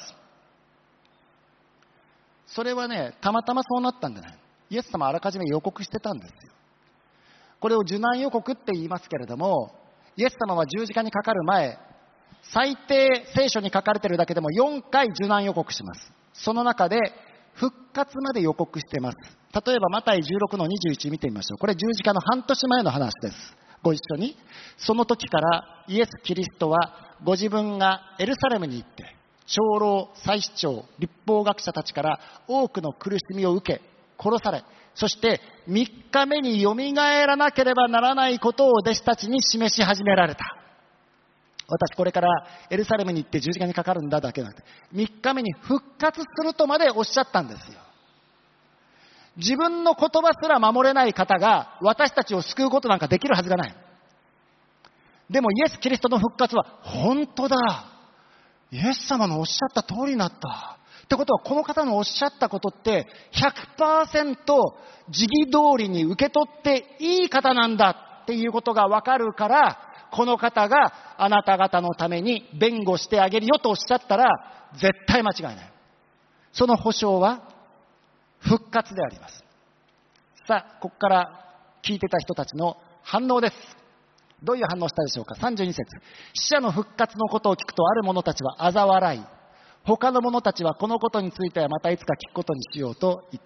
それはね、たまたまそうなったんじゃない。イエス様はあらかじめ予告してたんですよ。これを受難予告って言いますけれども、イエス様は十字架にかかる前、最低聖書に書かれているだけでも4回受難予告します。その中で復活まで予告しています。例えばマタイ16の21見てみましょう。これ十字架の半年前の話です。ご一緒に。その時からイエス・キリストはご自分がエルサレムに行って長老、祭司長、律法学者たちから多くの苦しみを受け殺され、そして3日目によみがえらなければならないことを弟子たちに示し始められた。私これからエルサレムに行って十字架にかかるんだだけじゃなくて、3日目に復活するとまでおっしゃったんですよ。自分の言葉すら守れない方が私たちを救うことなんかできるはずがない。でもイエス・キリストの復活は本当だ。イエス様のおっしゃった通りになった。ってことはこの方のおっしゃったことって 100% 時期通りに受け取っていい方なんだっていうことがわかるから、この方があなた方のために弁護してあげるよとおっしゃったら絶対間違いない。その保証は復活であります。さあ、ここから聞いてた人たちの反応です。どういう反応したでしょうか。32節。死者の復活のことを聞くとある者たちは嘲笑い、他の者たちはこのことについてはまたいつか聞くことにしようと言った。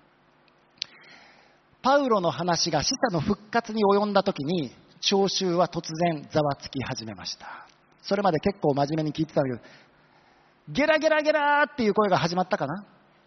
パウロの話が死者の復活に及んだ時に聴衆は突然ざわつき始めました。それまで結構真面目に聞いてたんだけど、ゲラゲラゲラっていう声が始まったかな。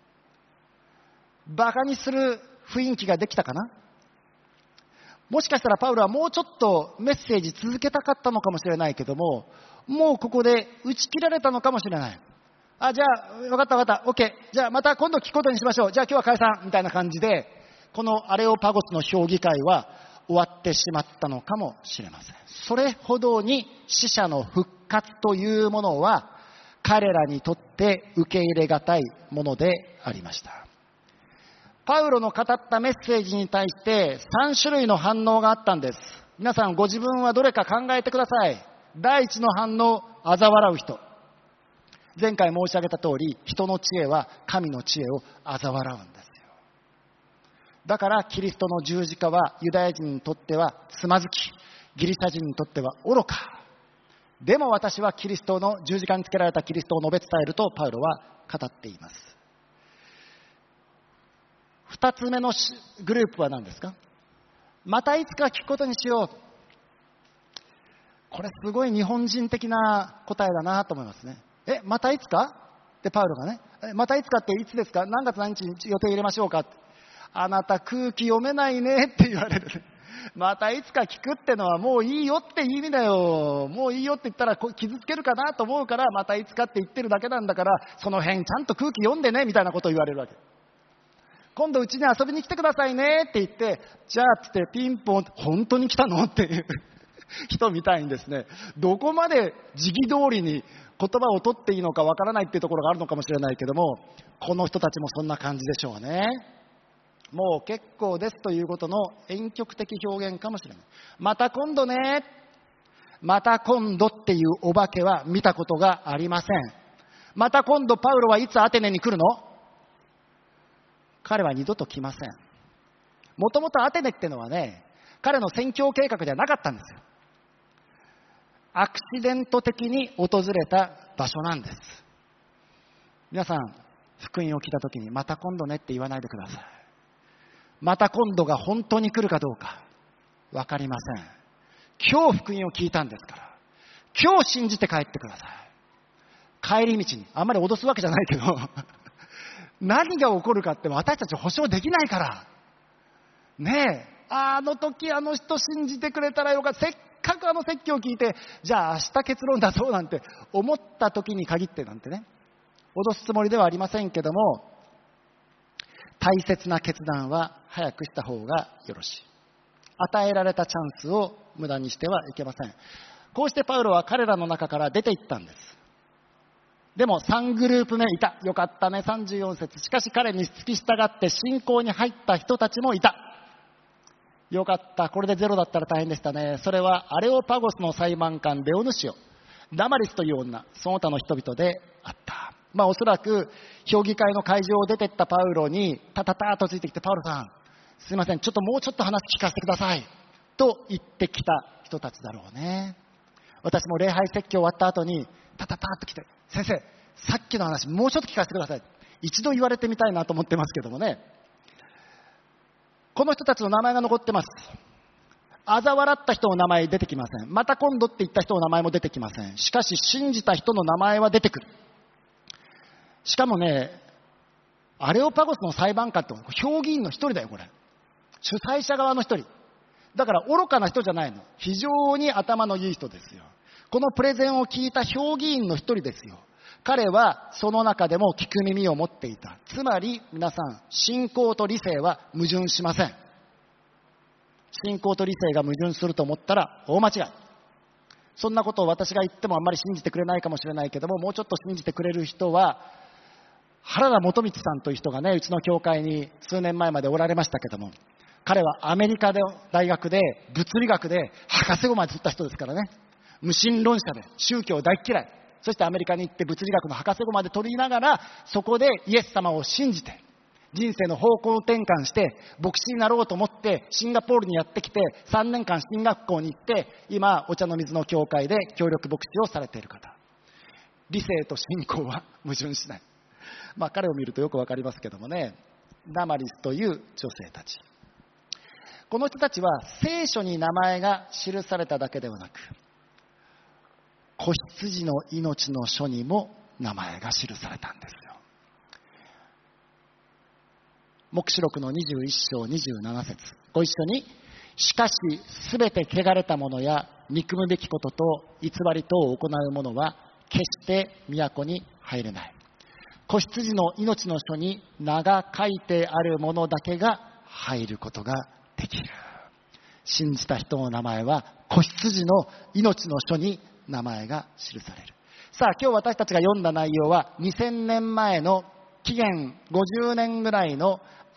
バカにする雰囲気ができたかな。もしかしたらパウロはもうちょっとメッセージ続けたかったのかもしれないけども、もうここで打ち切られたのかもしれない。じゃあ分かった分かった、 OK、 じゃあまた今度聞くことにしましょう、じゃあ今日は解散みたいな感じで、このアレオパゴスの評議会は終わってしまったのかもしれません。それほどに死者の復活というものは彼らにとって受け入れがたいものでありました。 パウロの語ったメッセージに対して3種類の反応があったんです。皆さんご自分はどれか考えてください。第一の反応、嘲笑う人。前回申し上げた通り、人の知恵は神の知恵を嘲笑うんですよ。だからキリストの十字架はユダヤ人にとってはつまずき、ギリシャ人にとっては愚か。でも私はキリストの十字架につけられたキリストを述べ伝えるとパウロは語っています。二つ目のグループは何ですか？またいつか聞くことにしよう。これすごい日本人的な答えだなと思いますね。またいつかってパウロがね、またいつかっていつですか？何月何日に予定入れましょうか？あなた空気読めないねって言われる。またいつか聞くってのはもういいよって意味だよ。もういいよって言ったら傷つけるかなと思うから、またいつかって言ってるだけなんだから、その辺ちゃんと空気読んでねみたいなことを言われるわけ。今度うちに遊びに来てくださいねって言って、じゃあってピンポン、本当に来たのっていう人みたいにですね、どこまで時期通りに言葉を取っていいのかわからないっていうところがあるのかもしれないけども、この人たちもそんな感じでしょうね。もう結構ですということの婉曲的表現かもしれない。また今度ね、また今度っていうお化けは見たことがありません。また今度パウロはいつアテネに来るの？彼は二度と来ません。もともとアテネってのはね、彼の宣教計画ではなかったんですよ。アクシデント的に訪れた場所なんです。皆さん、福音を聞いたときにまた今度ねって言わないでください。また今度が本当に来るかどうか分かりません。今日福音を聞いたんですから、今日信じて帰ってください。帰り道に、あんまり脅すわけじゃないけど何が起こるかって私たち保証できないからねえ、あの時あの人信じてくれたらよかった、せっかくあの説教を聞いて、じゃあ明日結論だそうなんて思った時に限ってなんてね、脅すつもりではありませんけども、大切な決断は早くした方がよろしい。与えられたチャンスを無駄にしてはいけません。こうしてパウロは彼らの中から出て行ったんです。でも3グループ目いた。よかったね、34節。しかし彼に付き従って信仰に入った人たちもいた。よかった。これでゼロだったら大変でしたね。それはアレオパゴスの裁判官デオヌシオ、ダマリスという女、その他の人々であった。おそらく評議会の会場を出てったパウロにタタタとついてきて、パウロさんすいません、ちょっともうちょっと話聞かせてくださいと言ってきた人たちだろうね。私も礼拝説教終わった後にタタタと来て、先生さっきの話もうちょっと聞かせてください、一度言われてみたいなと思ってますけどもね。この人たちの名前が残ってます。嘲笑った人の名前出てきません。また今度って言った人の名前も出てきません。しかし信じた人の名前は出てくる。しかもね、アレオパゴスの裁判官って評議員の一人だよ、これ。主催者側の一人。だから愚かな人じゃないの。非常に頭のいい人ですよ。このプレゼンを聞いた評議員の一人ですよ。彼はその中でも聞く耳を持っていた。つまり皆さん、信仰と理性は矛盾しません。信仰と理性が矛盾すると思ったら大間違い。そんなことを私が言ってもあんまり信じてくれないかもしれないけども、もうちょっと信じてくれる人は原田元光さんという人がね、うちの教会に数年前までおられましたけども、彼はアメリカの大学で物理学で博士号まで取った人ですからね。無神論者で宗教大嫌い。そしてアメリカに行って物理学の博士号まで取りながら、そこでイエス様を信じて人生の方向転換して牧師になろうと思ってシンガポールにやってきて、3年間神学校に行って、今お茶の水の教会で協力牧師をされている方。理性と信仰は矛盾しない。彼を見るとよくわかりますけどもね。ダマリスという女性たち、この人たちは聖書に名前が記されただけではなく、子羊の命の書にも名前が記されたんですよ。黙示録の21章27節、ご一緒に。しかしすべて汚れたものや憎むべきことと偽りとを行う者は決して都に入れない。子羊の命の書に名が書いてあるものだけが入ることができる。信じた人の名前は子羊の命の書に名前が記される。さあ、今日私たちが読んだ内容は2000年前の紀元50年ぐらいの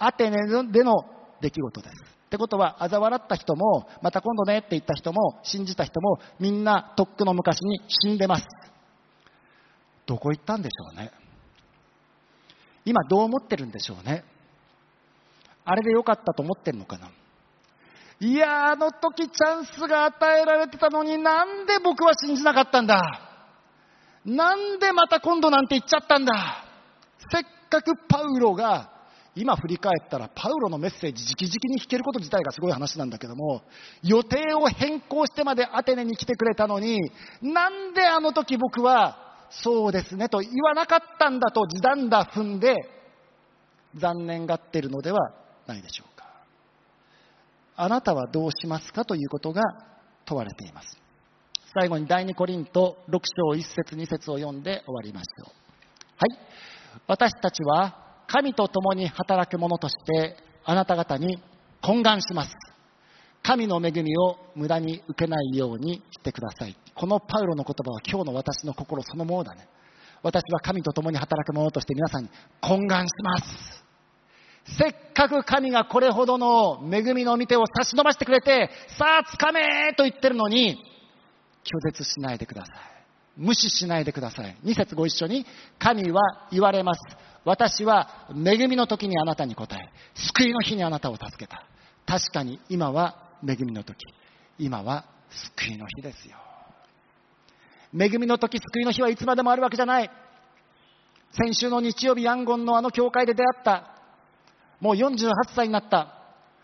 アテネでの出来事です。ってことは、嘲笑った人も、また今度ねって言った人も、信じた人も、みんなとっくの昔に死んでます。どこ行ったんでしょうね。今どう思ってるんでしょうね。あれでよかったと思ってるのかな。いや、あの時チャンスが与えられてたのに、なんで僕は信じなかったんだ。なんでまた今度なんて言っちゃったんだ。せっかくパウロが、今振り返ったらパウロのメッセージ直々に弾けること自体がすごい話なんだけども、予定を変更してまでアテネに来てくれたのに、なんであの時僕はそうですねと言わなかったんだと地団打踏んで残念がっているのではないでしょうか。あなたはどうしますかということが問われています。最後に第2コリント6章1節2節を読んで終わりましょう。はい。私たちは神と共に働く者としてあなた方に懇願します。神の恵みを無駄に受けないようにしてください。このパウロの言葉は今日の私の心そのものだね。私は神と共に働く者として皆さんに懇願します。せっかく神がこれほどの恵みの御手を差し伸ばしてくれて、さあ掴めと言ってるのに、拒絶しないでください。無視しないでください。2節ご一緒に。神は言われます。私は恵みの時にあなたに答え、救いの日にあなたを助けた。確かに今は恵みの時、今は救いの日ですよ。恵みの時、救いの日はいつまでもあるわけじゃない。先週の日曜日、ヤンゴンのあの教会で出会った、もう48歳になった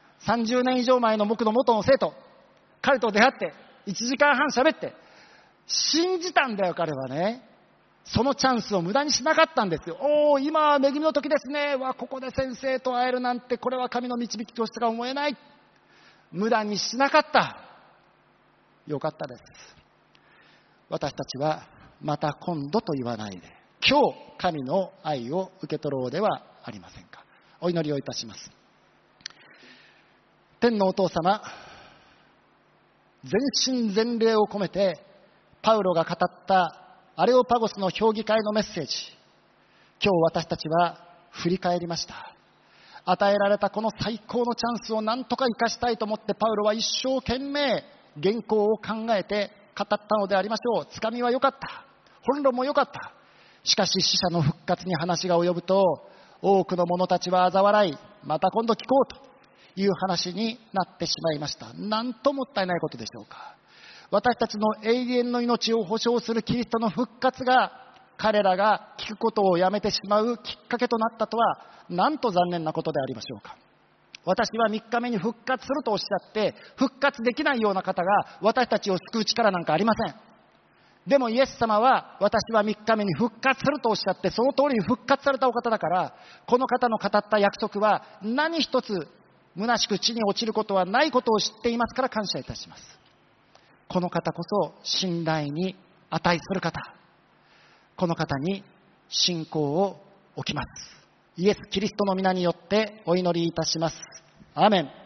30年以上前の僕の元の生徒、彼と出会って1時間半喋って信じたんだよ。彼はね、そのチャンスを無駄にしなかったんですよ。おお、今は恵みの時ですね。わ、ここで先生と会えるなんて、これは神の導きとしか思えない。無駄にしなかった。よかったです。私たちはまた今度と言わないで、今日神の愛を受け取ろうではありませんか。お祈りをいたします。天のお父様、全身全霊を込めてパウロが語ったアレオパゴスの評議会のメッセージ、今日私たちは振り返りました。与えられたこの最高のチャンスを何とか生かしたいと思ってパウロは一生懸命原稿を考えて語ったのでありましょう。つかみは良かった、本論も良かった。しかし死者の復活に話が及ぶと、多くの者たちは嘲笑い、また今度聞こうという話になってしまいました。なんともったいないことでしょうか。私たちの永遠の命を保証するキリストの復活が、彼らが聞くことをやめてしまうきっかけとなったとは、なんと残念なことでありましょうか。私は3日目に復活するとおっしゃって、復活できないような方が私たちを救う力なんかありません。でもイエス様は、私は3日目に復活するとおっしゃって、その通りに復活されたお方だから、この方の語った約束は何一つ虚しく地に落ちることはないことを知っていますから感謝いたします。この方こそ信頼に値する方、この方に信仰を置きます。イエス・キリストの皆によってお祈りいたします。アーメン。